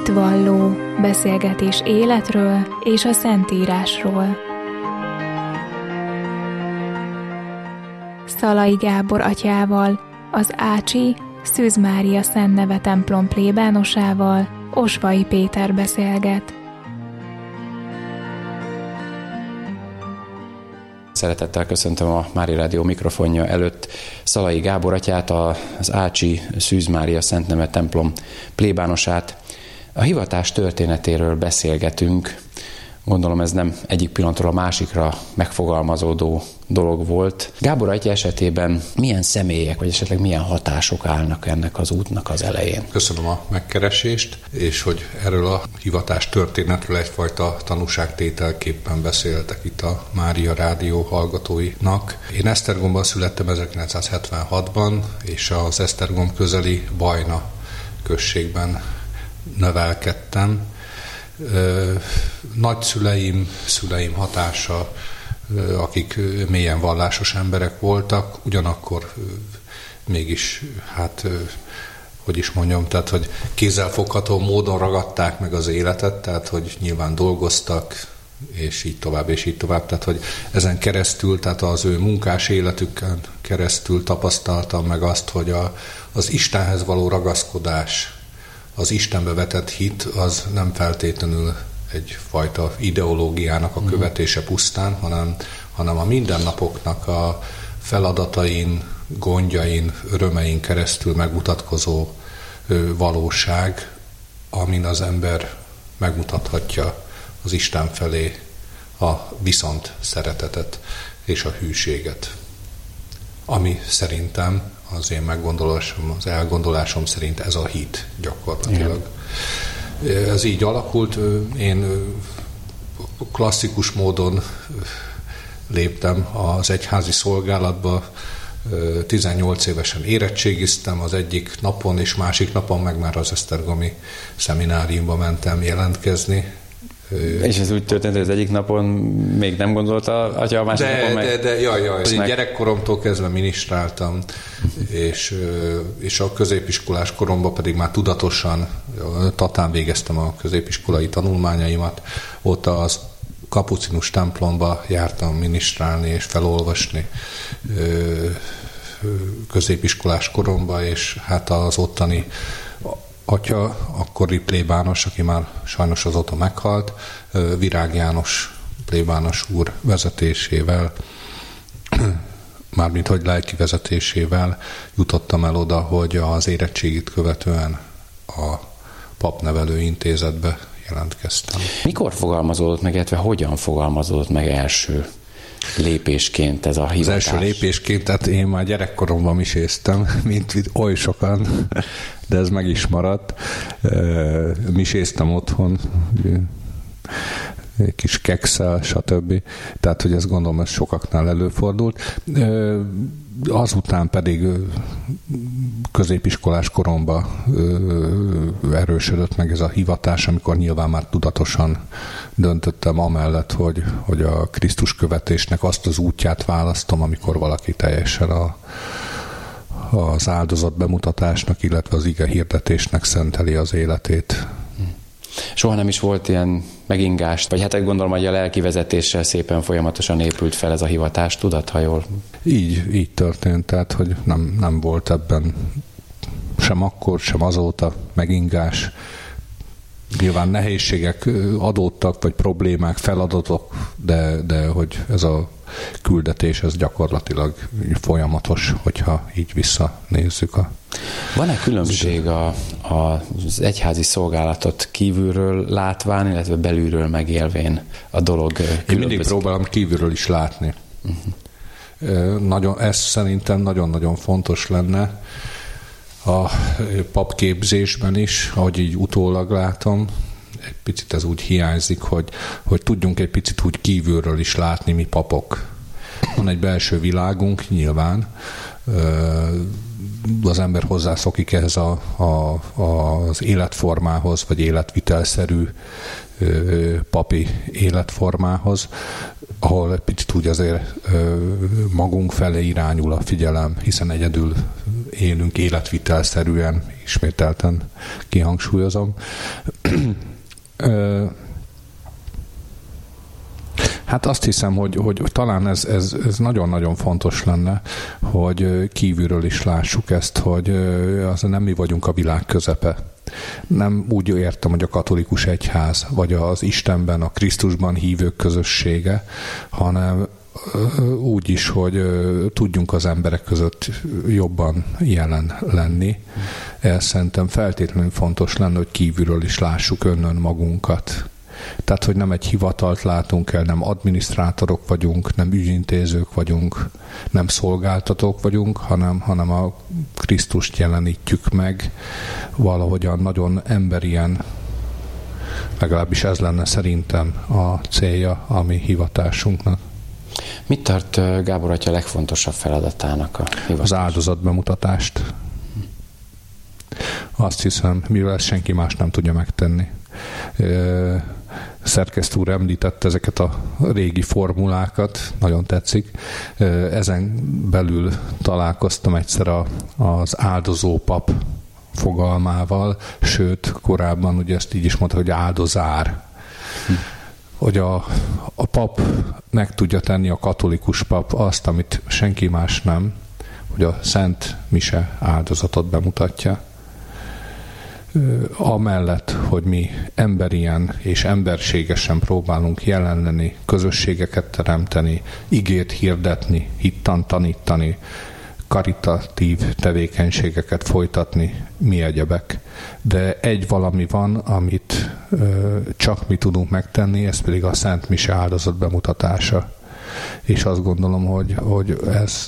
Hitvalló, beszélgetés életről és a Szentírásról. Szalai Gábor atyával, az Ácsi Szűz Mária Szent Neve templom plébánosával Osvai Péter beszélget. Szeretettel köszöntöm a Mária Rádió mikrofonja előtt Szalai Gábor atyát, az Ácsi Szűz Mária Szent Neve templom plébánosát. A hivatás történetéről beszélgetünk. Gondolom ez nem egyik pillanatról a másikra megfogalmazódó dolog volt. Gábor atya esetében milyen személyek, vagy esetleg milyen hatások állnak ennek az útnak az elején? Köszönöm a megkeresést, és hogy erről a hivatás történetről egyfajta tanúságtételképpen beszéltek itt a Mária Rádió hallgatóinak. Én Esztergomban születtem 1976-ban, és az Esztergom közeli Bajna községben nevelkedtem. Nagyszüleim, szüleim hatása, akik mélyen vallásos emberek voltak, ugyanakkor mégis, tehát, hogy kézzelfogható módon ragadták meg az életet, tehát, hogy nyilván dolgoztak, és így tovább, tehát, hogy ezen keresztül, tehát az ő munkás életükön keresztül tapasztaltam meg azt, hogy az Istenhez való ragaszkodás, az Istenbe vetett hit, az nem feltétlenül egyfajta ideológiának a követése pusztán, hanem a mindennapoknak a feladatain, gondjain, örömein keresztül megmutatkozó valóság, amin az ember megmutathatja az Isten felé a viszont szeretetet és a hűséget. Ami szerintem az én meggondolásom, az elgondolásom szerint ez a hit gyakorlatilag. Igen. Ez így alakult. Én klasszikus módon léptem az egyházi szolgálatba. 18 évesen érettségiztem az egyik napon, és másik napon meg már az esztergomi szemináriumba mentem jelentkezni. És ez úgy történt, hogy az egyik napon még nem gondolta atya, a másik napon meg... Én gyerekkoromtól kezdve minisztráltam, és a középiskolás koromban pedig már tudatosan Tatán végeztem a középiskolai tanulmányaimat. Ott az kapucinus templomba jártam minisztrálni és felolvasni középiskolás koromban, és hát az ottani atya, akkori plébános, aki már sajnos azóta meghalt, Virág János plébános úr vezetésével, mármint hogy lelki vezetésével jutottam el oda, hogy az érettségit követően a papnevelő intézetbe jelentkeztem. Mikor fogalmazódott meg, illetve hogyan fogalmazódott meg első lépésként ez a hivatás? Az első lépésként, tehát én már gyerekkoromban miséztem, mint oly sokan, de ez meg is maradt. Miséztem otthon, egy kis kekszel, stb. Tehát, hogy ezt gondolom, ez sokaknál előfordult. Azután pedig középiskolás koromban erősödött meg ez a hivatás, amikor nyilván már tudatosan döntöttem amellett, hogy a Krisztus követésnek azt az útját választom, amikor valaki teljesen az áldozat bemutatásnak, illetve az ige hirdetésnek szenteli az életét. Soha nem is volt ilyen megingás, vagy hát gondolom, hogy a lelki vezetéssel szépen folyamatosan épült fel ez a hivatás, tudat, ha jól? Így történt, tehát, hogy nem volt ebben sem akkor, sem azóta megingás. Nyilván nehézségek adódtak, vagy problémák, feladatok, de hogy ez a küldetés, ez gyakorlatilag folyamatos, hogyha így visszanézzük. Van-e különbség az egyházi szolgálatot kívülről látván, illetve belülről megélvén a dolog különbözik? Én mindig próbálom kívülről is látni. Ez szerintem nagyon-nagyon fontos lenne a papképzésben is, ahogy így utólag látom. Egy picit ez úgy hiányzik, hogy tudjunk egy picit úgy kívülről is látni, mi papok. Van egy belső világunk, nyilván. Az ember hozzászokik ehhez az életformához, vagy életvitelszerű papi életformához, ahol egy picit úgy azért magunk felé irányul a figyelem, hiszen egyedül élünk életvitelszerűen, ismételten kihangsúlyozom. Hát azt hiszem, hogy talán ez nagyon-nagyon fontos lenne, hogy kívülről is lássuk ezt, hogy az nem mi vagyunk a világ közepe. Nem úgy értem, hogy a katolikus egyház, vagy az Istenben, a Krisztusban hívők közössége, hanem úgy is, hogy tudjunk az emberek között jobban jelen lenni. Ez szerintem feltétlenül fontos lenne, hogy kívülről is lássuk önnön magunkat. Tehát, hogy nem egy hivatalt látunk el, nem adminisztrátorok vagyunk, nem ügyintézők vagyunk, nem szolgáltatók vagyunk, hanem a Krisztust jelenítjük meg valahogyan nagyon emberien. Legalábbis ez lenne szerintem a célja a mi hivatásunknak. Mit tart Gábor atya legfontosabb feladatának a hivatás? Az áldozatbemutatást. Azt hiszem, mivel ezt senki más nem tudja megtenni. Szerkesztő úr említette ezeket a régi formulákat, nagyon tetszik. Ezen belül találkoztam egyszer az áldozó pap fogalmával, sőt, korábban ugye ezt így is mondta, hogy áldozár. Hogy a pap meg tudja tenni, a katolikus pap azt, amit senki más nem, hogy a Szent Mise áldozatot bemutatja. Amellett, hogy mi emberien és emberségesen próbálunk jelen lenni, közösségeket teremteni, igét hirdetni, hittan tanítani, karitatív tevékenységeket folytatni, mi egyebek. De egy valami van, amit csak mi tudunk megtenni, ez pedig a Szent Mise áldozat bemutatása. És azt gondolom, hogy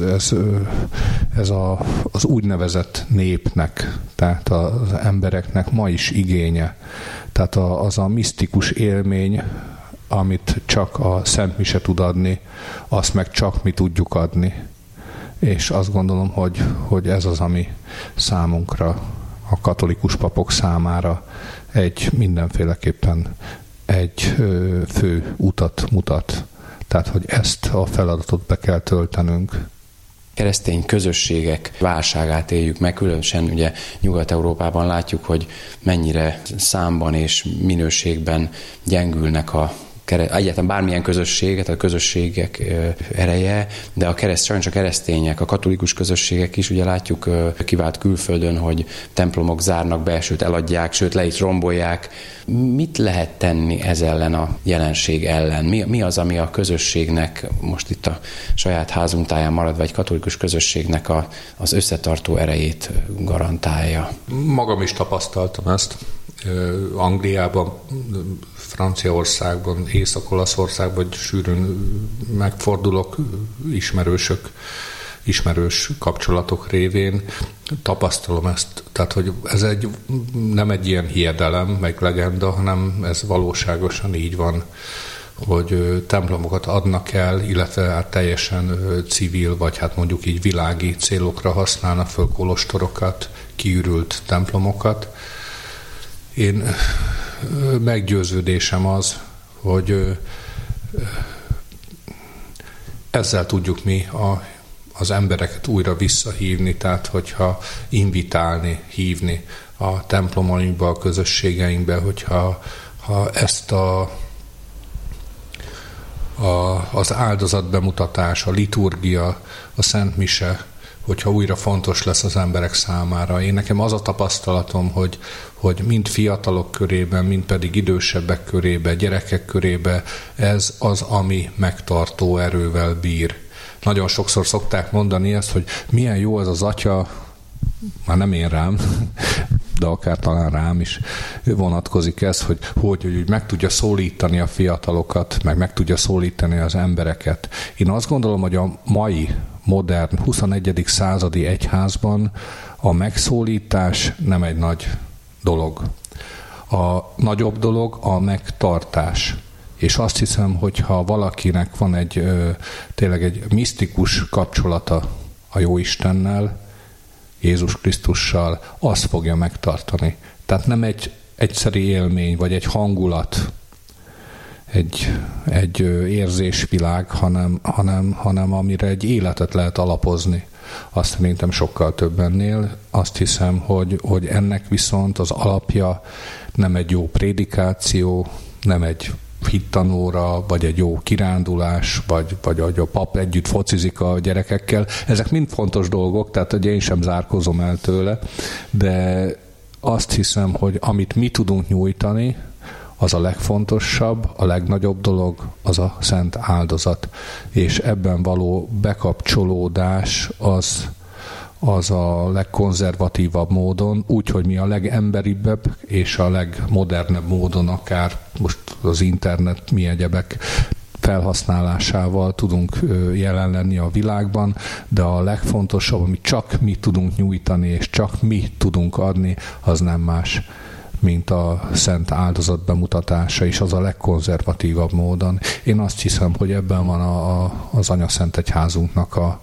ez az úgynevezett népnek, tehát az embereknek ma is igénye. Tehát az a misztikus élmény, amit csak a Szent Mise tud adni, azt meg csak mi tudjuk adni. És azt gondolom, hogy ez az, ami számunkra, a katolikus papok számára mindenféleképpen egy fő utat mutat. Tehát, hogy ezt a feladatot be kell töltenünk. Keresztény közösségek válságát éljük meg, különösen ugye Nyugat-Európában látjuk, hogy mennyire számban és minőségben gyengülnek egyáltalán bármilyen közösséget, a közösségek ereje, de sajnos a keresztények, a katolikus közösségek is, ugye látjuk kivált külföldön, hogy templomok zárnak be, sőt eladják, sőt le is rombolják. Mit lehet tenni ez ellen a jelenség ellen? Mi az, ami a közösségnek, most itt a saját házunk táján maradva egy katolikus közösségnek az összetartó erejét garantálja? Magam is tapasztaltam ezt. Angliában, Franciaországban, Észak-Olaszországban, vagy sűrűn megfordulok ismerős kapcsolatok révén. Tapasztalom ezt, tehát hogy ez nem egy ilyen hiedelem, meg legenda, hanem ez valóságosan így van, hogy templomokat adnak el, illetve hát teljesen civil, vagy hát mondjuk így világi célokra használnak föl kolostorokat, kiürült templomokat. Én meggyőződésem az, hogy ezzel tudjuk mi az embereket újra visszahívni, tehát hogyha invitálni, hívni a templomainkba, a közösségeinkbe, hogyha ezt az áldozatbemutatás, a liturgia, a Szent Mise, hogyha újra fontos lesz az emberek számára. Nekem az a tapasztalatom, hogy mind fiatalok körében, mind pedig idősebbek körében, gyerekek körében ez az, ami megtartó erővel bír. Nagyon sokszor szokták mondani ezt, hogy milyen jó az atya, már nem én rám, de akár talán rám is vonatkozik ez, hogy meg tudja szólítani a fiatalokat, meg tudja szólítani az embereket. Én azt gondolom, hogy a mai modern 21. századi egyházban a megszólítás nem egy nagy dolog. A nagyobb dolog a megtartás. És azt hiszem, hogyha valakinek van tényleg egy misztikus kapcsolata a Jóistennel, Jézus Krisztussal, azt fogja megtartani. Tehát nem egy egyszeri élmény, vagy egy hangulat, egy érzésvilág, hanem amire egy életet lehet alapozni. azt szerintem sokkal több ennél. Azt hiszem, hogy ennek viszont az alapja nem egy jó prédikáció, nem egy hittanóra, vagy egy jó kirándulás, vagy a pap együtt focizik a gyerekekkel. Ezek mind fontos dolgok, tehát hogy én sem zárkózom el tőle, de azt hiszem, hogy amit mi tudunk nyújtani, az a legfontosabb, a legnagyobb dolog, az a szent áldozat. És ebben való bekapcsolódás az a legkonzervatívabb módon, úgyhogy mi a legemberibbebb és a legmodernebb módon, akár most az internet, mi egyebek felhasználásával tudunk jelen lenni a világban, de a legfontosabb, amit csak mi tudunk nyújtani, és csak mi tudunk adni, az nem más, mint a szent áldozat bemutatása, és az a legkonzervatívabb módon. Én azt hiszem, hogy ebben van az Anyaszent Egyházunknak a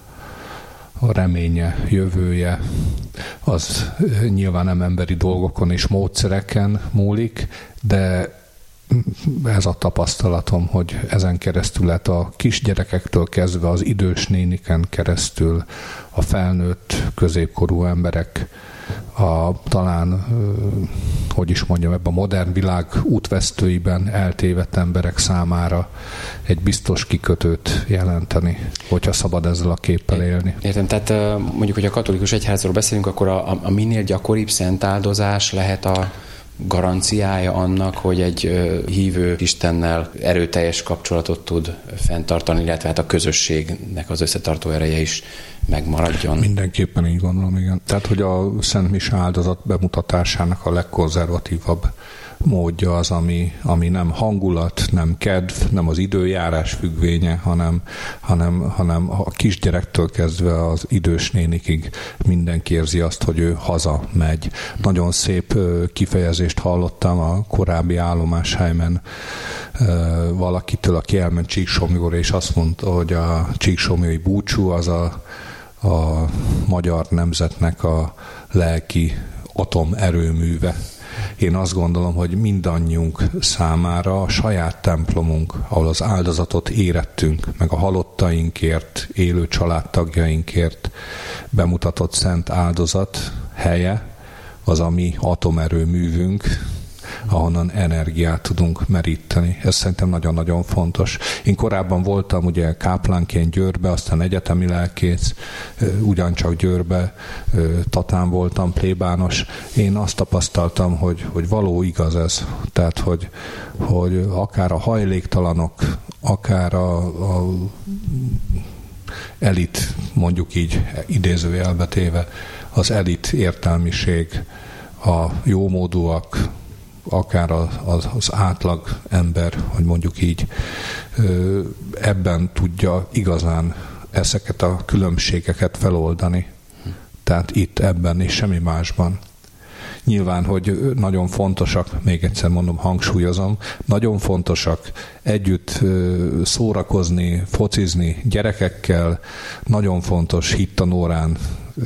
reménye, jövője. Az nyilván nem emberi dolgokon és módszereken múlik, de ez a tapasztalatom, hogy ezen keresztül lehet a kisgyerekektől kezdve az idős néniken keresztül a felnőtt középkorú emberek, talán, hogy is mondjam, ebben a modern világ útvesztőiben eltévedt emberek számára egy biztos kikötőt jelenteni, hogyha szabad ezzel a képpel élni. Értem, tehát mondjuk, hogy a katolikus egyházról beszélünk, akkor a minél gyakoribb szentáldozás lehet a garanciája annak, hogy egy hívő Istennel erőteljes kapcsolatot tud fenntartani, illetve hát a közösségnek az összetartó ereje is megmaradjon. Mindenképpen így gondolom, igen. Tehát, hogy a Szent Mise áldozat bemutatásának a legkonzervatívabb módja az, ami nem hangulat, nem kedv, nem az időjárás függvénye, hanem a kisgyerektől kezdve az idős nénikig mindenki érzi azt, hogy ő haza megy. Nagyon szép kifejezést hallottam a korábbi állomáshelyen valakitől, aki elment Csíksomlyóra, és azt mondta, hogy a csíksomlyói búcsú az a magyar nemzetnek a lelki atomerőműve. Én azt gondolom, hogy mindannyiunk számára a saját templomunk, ahol az áldozatot érettünk, meg a halottainkért, élő családtagjainkért bemutatott szent áldozat helye, az a mi atomerőművünk, ahonnan energiát tudunk meríteni. Ez szerintem nagyon-nagyon fontos. Én korábban voltam ugye káplánként Győrbe, aztán egyetemi lelkész, ugyancsak Győrbe, Tatán voltam plébános. Én azt tapasztaltam, hogy való igaz ez. Tehát, hogy akár a hajléktalanok, akár a elit, mondjuk így idézőjelbe téve, az elit értelmiség, a jómódúak, akár az átlag ember, hogy mondjuk így, ebben tudja igazán ezeket a különbségeket feloldani. Tehát itt, ebben és semmi másban. Nyilván, hogy nagyon fontosak, még egyszer mondom, hangsúlyozom, nagyon fontosak együtt szórakozni, focizni gyerekekkel, nagyon fontos hittanórán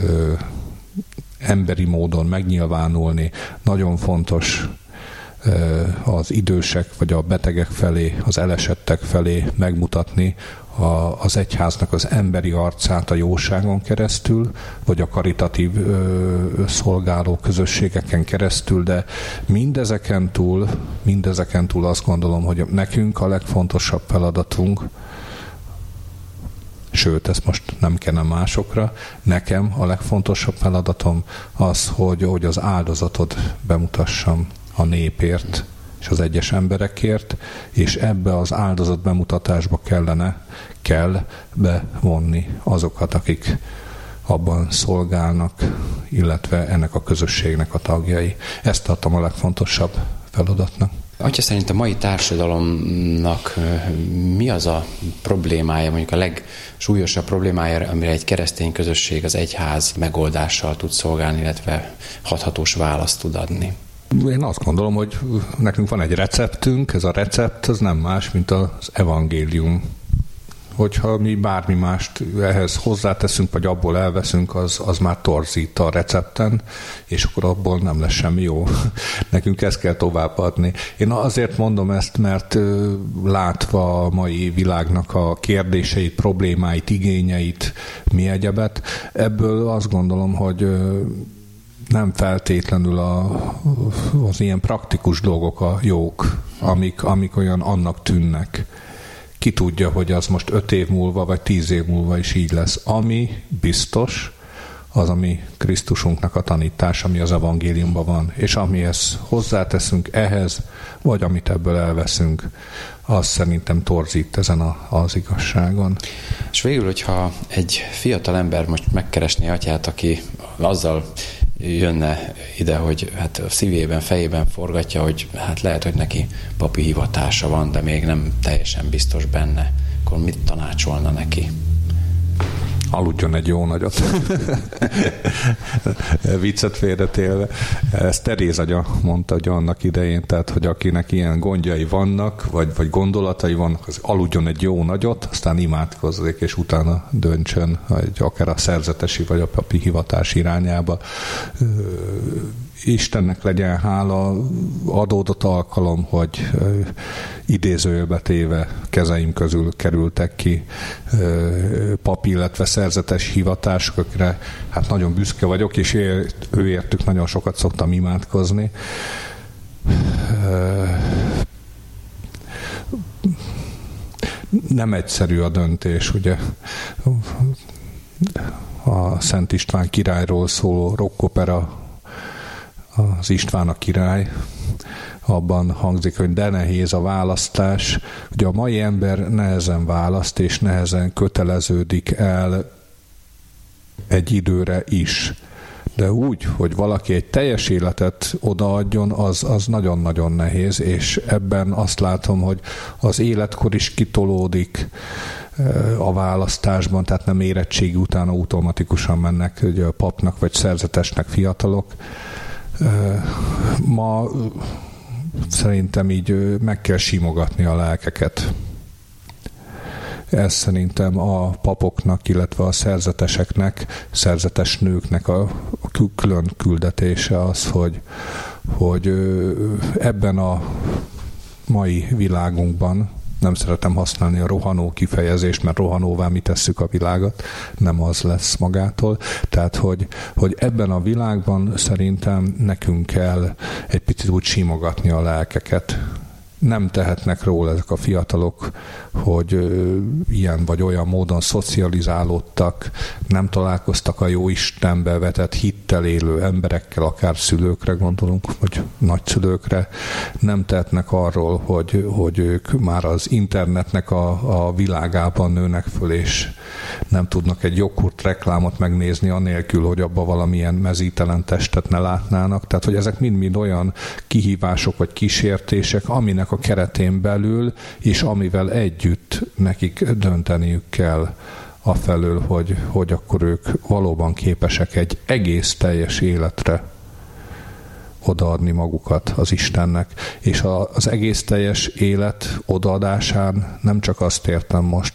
emberi módon megnyilvánulni, nagyon fontos az idősek vagy a betegek felé, az elesettek felé megmutatni az egyháznak az emberi arcát a jóságon keresztül, vagy a karitatív szolgáló közösségeken keresztül, de mindezeken túl azt gondolom, hogy nekünk a legfontosabb feladatunk, sőt, ezt most nem kenem másokra, nekem a legfontosabb feladatom az, hogy az áldozatot bemutassam a népért és az egyes emberekért, és ebbe az áldozat bemutatásba kell bevonni azokat, akik abban szolgálnak, illetve ennek a közösségnek a tagjai. Ezt tartom a legfontosabb feladatnak. Atya szerint a mai társadalomnak mi az a problémája, mondjuk a legsúlyosabb problémája, amire egy keresztény közösség, az egyház megoldással tud szolgálni, illetve hathatós választ tud adni? Én azt gondolom, hogy nekünk van egy receptünk, ez a recept az nem más, mint az evangélium. hogyha mi bármi mást ehhez hozzáteszünk, vagy abból elveszünk, az már torzít a recepten, és akkor abból nem lesz semmi jó. Nekünk ezt kell továbbadni. Én azért mondom ezt, mert látva a mai világnak a kérdéseit, problémáit, igényeit, mi egyebet, ebből azt gondolom, hogy nem feltétlenül az ilyen praktikus dolgok a jók, amik olyan annak tűnnek. Ki tudja, hogy az most 5 év múlva, vagy 10 év múlva is így lesz. Ami biztos, az a mi Krisztusunknak a tanítása, ami az evangéliumban van. És amihez hozzáteszünk ehhez, vagy amit ebből elveszünk, az szerintem torzít ezen az igazságon. És végül, hogyha egy fiatal ember most megkeresné atyát, aki azzal jönne ide, hogy hát a szívében, fejében forgatja, hogy hát lehet, hogy neki papi hivatása van, de még nem teljesen biztos benne, akkor mit tanácsolna neki? Aludjon egy jó nagyot. Viccet félretélve. Ezt Teréz atya mondta, hogy annak idején, tehát, hogy akinek ilyen gondjai vannak, vagy gondolatai vannak, az aludjon egy jó nagyot, aztán imádkozzék, és utána döntsön, vagy akár a szerzetesi, vagy a papi hivatás irányába. Istennek legyen hála, adódott alkalom, hogy idézőjelbe téve kezeim közül kerültek ki papi, illetve szerzetes hivatások, akire hát nagyon büszke vagyok, és őértük nagyon sokat szoktam imádkozni. Nem egyszerű a döntés, ugye? A Szent István királyról szóló rockopera, az István a király, abban hangzik, hogy de nehéz a választás. Ugye a mai ember nehezen választ, és nehezen köteleződik el egy időre is. De úgy, hogy valaki egy teljes életet odaadjon, az nagyon-nagyon nehéz, és ebben azt látom, hogy az életkor is kitolódik a választásban, tehát nem érettségi után automatikusan mennek ugye a papnak vagy szerzetesnek fiatalok. Ma szerintem így meg kell simogatni a lelkeket. Ez szerintem a papoknak, illetve a szerzeteseknek, szerzetes nőknek a külön küldetése az, hogy ebben a mai világunkban, nem szeretem használni a rohanó kifejezést, mert rohanóvá mi tesszük a világot, nem az lesz magától. Tehát, hogy ebben a világban szerintem nekünk kell egy picit úgy simogatni a lelkeket. Nem tehetnek róla ezek a fiatalok, hogy ilyen vagy olyan módon szocializálódtak, nem találkoztak a Jóistenbe vetett hittel élő emberekkel, akár szülőkre gondolunk, vagy nagyszülőkre. Nem tehetnek arról, hogy ők már az internetnek a világában nőnek föl, és nem tudnak egy joghurt reklámot megnézni anélkül, hogy abban valamilyen mezítelen testet ne látnának. Tehát, hogy ezek mind-mind olyan kihívások vagy kísértések, aminek a keretén belül, és amivel együtt nekik dönteniük kell afelől, hogy akkor ők valóban képesek egy egész teljes életre odaadni magukat az Istennek. És az egész teljes élet odaadásán nem csak azt értem most,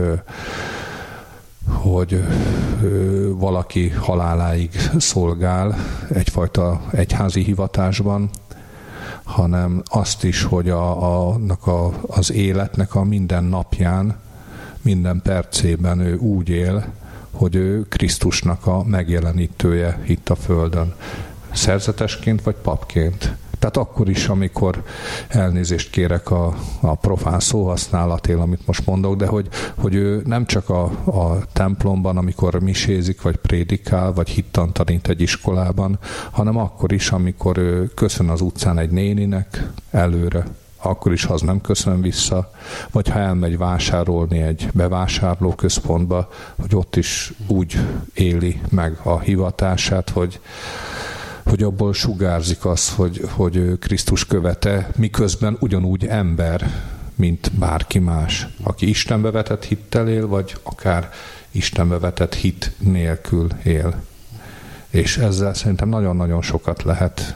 hogy valaki haláláig szolgál egyfajta egyházi hivatásban, hanem azt is, hogy az életnek a minden napján, minden percében ő úgy él, hogy ő Krisztusnak a megjelenítője itt a Földön. Szerzetesként vagy papként. Tehát akkor is, amikor elnézést kérek a profán szóhasználatért, amit most mondok, de hogy ő nem csak a templomban, amikor misézik, vagy prédikál, vagy hittant tanít egy iskolában, hanem akkor is, amikor ő köszön az utcán egy néninek előre, akkor is, ha az nem köszön vissza, vagy ha elmegy vásárolni egy bevásárlóközpontba, hogy ott is úgy éli meg a hivatását, hogy abból sugárzik az, hogy Krisztus követe, miközben ugyanúgy ember, mint bárki más, aki Istenbe vetett hittel él, vagy akár Istenbe vetett hit nélkül él. És ezzel szerintem nagyon-nagyon sokat lehet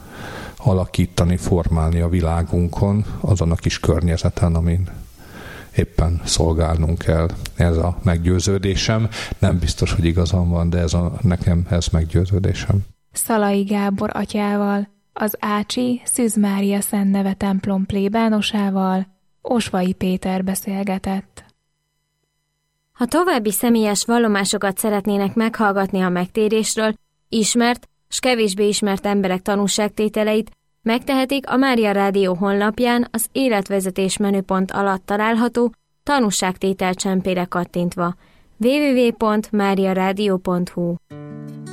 alakítani, formálni a világunkon, azon a kis környezeten, amin éppen szolgálnunk kell. Ez a meggyőződésem. Nem biztos, hogy igazam van, de nekem ez meggyőződésem. Szalai Gábor atyával, az Ácsi Szűz Mária Szent Neve templom plébánosával Osvai Péter beszélgetett. Ha további személyes vallomásokat szeretnének meghallgatni a megtérésről, ismert s kevésbé ismert emberek tanúságtételeit, megtehetik a Mária Rádió honlapján az életvezetés menüpont alatt található tanúságtétel csempére kattintva. www.mariaradio.hu